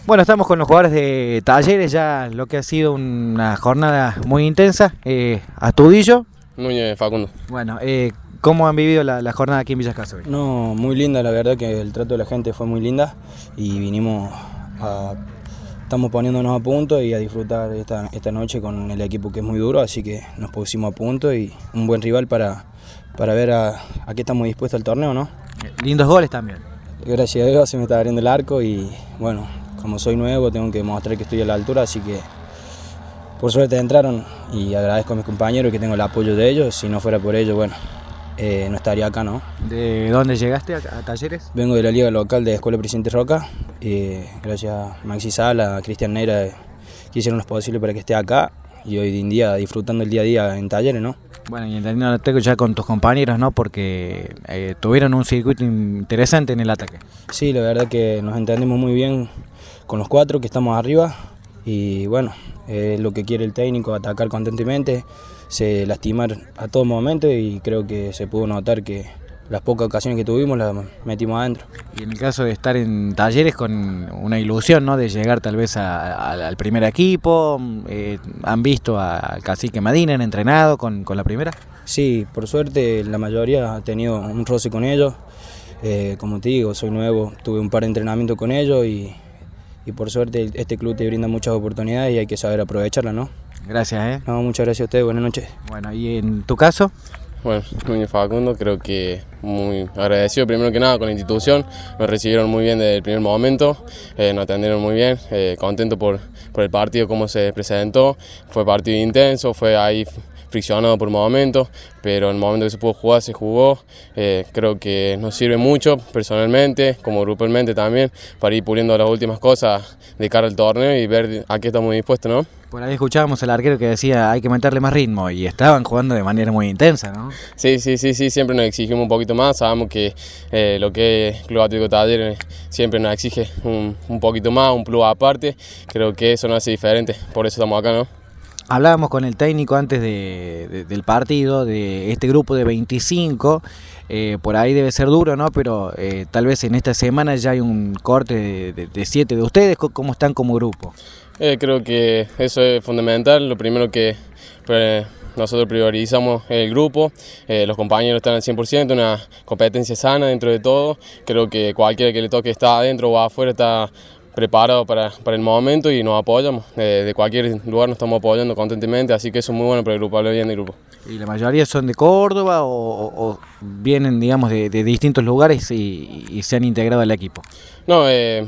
Bueno, estamos con los jugadores de Talleres, ya lo que ha sido una jornada muy intensa. Astudillo. Núñez Facundo. Bueno, ¿cómo han vivido la jornada aquí en Villa Escazú? No, muy linda, la verdad que el trato de la gente fue muy linda y estamos poniéndonos a punto y a disfrutar esta noche con el equipo que es muy duro, así que nos pusimos a punto y un buen rival para ver a qué estamos dispuestos al torneo, ¿no? Lindos goles también. Gracias a Dios se me está abriendo el arco y bueno, como soy nuevo tengo que mostrar que estoy a la altura, así que por suerte entraron y agradezco a mis compañeros que tengo el apoyo de ellos. Si no fuera por ellos, bueno, no estaría acá, ¿no? ¿De dónde llegaste a Talleres? Vengo de la liga local de Escuela Presidente Roca, gracias a Maxi Sala, a Cristian Neira, que hicieron lo posible para que esté acá y hoy en día disfrutando el día a día en Talleres, ¿no? Bueno, y entendiendo ya con tus compañeros, ¿no? Porque tuvieron un circuito interesante en el ataque. Sí, la verdad que nos entendemos muy bien con los cuatro que estamos arriba y bueno, lo que quiere el técnico, atacar constantemente, lastimar a todo momento y creo que se pudo notar que las pocas ocasiones que tuvimos las metimos adentro. Y en el caso de estar en Talleres con una ilusión, ¿no? De llegar tal vez al primer equipo, ¿han visto al Cacique Medina, han entrenado con la primera? Sí, por suerte la mayoría ha tenido un roce con ellos, como te digo, soy nuevo, tuve un par de entrenamientos con ellos y por suerte este club te brinda muchas oportunidades y hay que saber aprovecharlas, ¿no? Gracias, No, muchas gracias a ustedes, buenas noches. Bueno, ¿y en tu caso? Bueno, Núñez Facundo, creo que muy agradecido primero que nada con la institución, nos recibieron muy bien desde el primer momento, nos atendieron muy bien, contento por el partido, cómo se presentó, fue partido intenso, fue ahí friccionado por momentos, pero en el momento que se pudo jugar, se jugó. Creo que nos sirve mucho personalmente, como grupalmente también, para ir puliendo las últimas cosas de cara al torneo y ver a qué estamos dispuestos, ¿no? Por ahí escuchábamos al arquero que decía hay que meterle más ritmo y estaban jugando de manera muy intensa, ¿no? Sí, siempre nos exigimos un poquito más, sabemos que lo que es Club Atlético Talleres siempre nos exige un poquito más, un plus aparte, creo que eso nos hace diferente, por eso estamos acá, ¿no? Hablábamos con el técnico antes del partido, de este grupo de 25, por ahí debe ser duro, ¿no? Pero tal vez en esta semana ya hay un corte de 7 de ustedes, ¿cómo están como grupo? Creo que eso es fundamental, lo primero que nosotros priorizamos el grupo, los compañeros están al 100%, una competencia sana dentro de todo, creo que cualquiera que le toque estar adentro o afuera está preparado para el momento y nos apoyamos, de cualquier lugar nos estamos apoyando constantemente, así que eso es muy bueno para el grupo, hablo bien del grupo. ¿Y la mayoría son de Córdoba o vienen, digamos, de distintos lugares y se han integrado al equipo? No,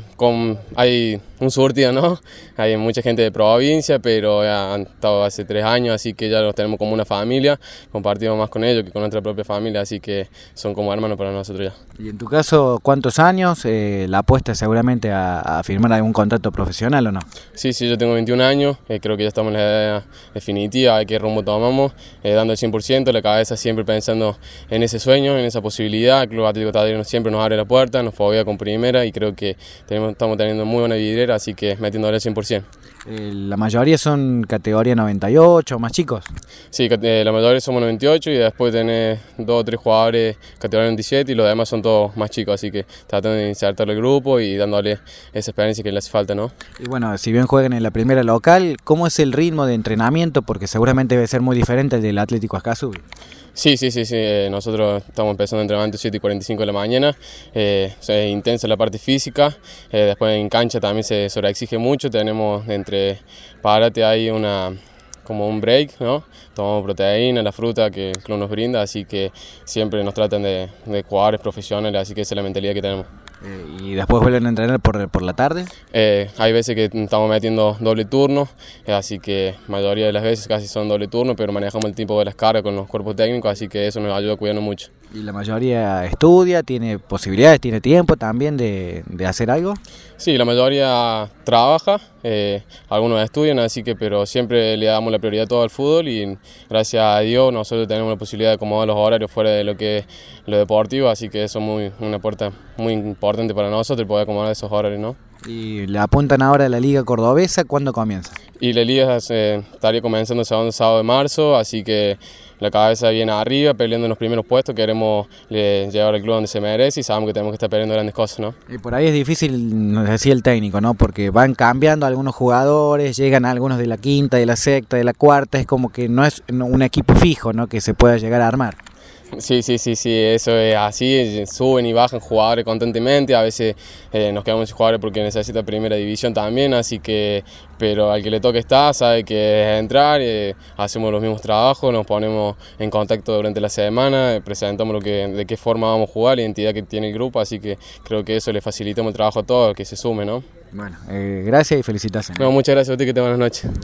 hay un surtido, ¿no? Hay mucha gente de provincia, pero ya han estado hace 3 años, así que ya los tenemos como una familia, compartimos más con ellos que con nuestra propia familia, así que son como hermanos para nosotros ya. Y en tu caso, ¿cuántos años? La apuesta seguramente a firmar algún contrato profesional, ¿o no? Sí, yo tengo 21 años, creo que ya estamos en la edad definitiva, de qué rumbo tomamos, dando el 100%, la cabeza siempre pensando en ese sueño, en esa posibilidad. El Club Atlético Talleres siempre nos abre la puerta, nos foguea con primera y creo que estamos teniendo muy buena vidriera, así que metiéndole al 100%. ¿La mayoría son categoría 98 o más chicos? Sí, la mayoría somos 98 y después tenés 2 o 3 jugadores categoría 97 y los demás son todos más chicos, así que tratando de insertarle el grupo y dándole esa experiencia que le hace falta, ¿no? Y bueno, si bien juegan en la primera local, ¿cómo es el ritmo de entrenamiento? Porque seguramente debe ser muy diferente al del Atlético Escazú. Sí, nosotros estamos empezando el entrenamiento 7:45 de la mañana, es intensa la parte física, después en cancha también se sobreexige mucho, tenemos entre parate hay como un break, ¿no? Tomamos proteína, la fruta que el club nos brinda, así que siempre nos tratan de jugadores profesionales, así que esa es la mentalidad que tenemos. ¿Y después vuelven a entrenar por la tarde? Hay veces que estamos metiendo doble turno, así que mayoría de las veces casi son doble turno, pero manejamos el tiempo de las cargas con los cuerpos técnicos, así que eso nos ayuda a cuidarnos mucho. ¿Y la mayoría estudia, tiene posibilidades, tiene tiempo también de hacer algo? Sí, la mayoría trabaja, algunos estudian, así que pero siempre le damos la prioridad todo al fútbol y gracias a Dios nosotros tenemos la posibilidad de acomodar los horarios fuera de lo que es lo deportivo, así que eso es una puerta muy importante para nosotros poder acomodar esos horarios, ¿no? ¿Y le apuntan ahora a la Liga Cordobesa? ¿Cuándo comienza? Y la liga estaría comenzando el segundo sábado de marzo, así que la cabeza viene arriba, peleando en los primeros puestos, queremos llevar al club donde se merece y sabemos que tenemos que estar peleando grandes cosas, ¿no? Y por ahí es difícil, nos decía el técnico, ¿no? Porque van cambiando algunos jugadores, llegan algunos de la quinta, de la sexta, de la cuarta, es como que no es un equipo fijo, ¿no? Que se pueda llegar a armar. Sí, eso es así, suben y bajan jugadores constantemente, a veces nos quedamos sin jugadores porque necesita primera división también, así que, pero al que le toque estar, sabe que es entrar, hacemos los mismos trabajos, nos ponemos en contacto durante la semana, presentamos de qué forma vamos a jugar, la identidad que tiene el grupo, así que creo que eso le facilitamos el trabajo a todos, que se sume, ¿no? Bueno, gracias y felicitaciones. No, muchas gracias a ti, que te buenas noches.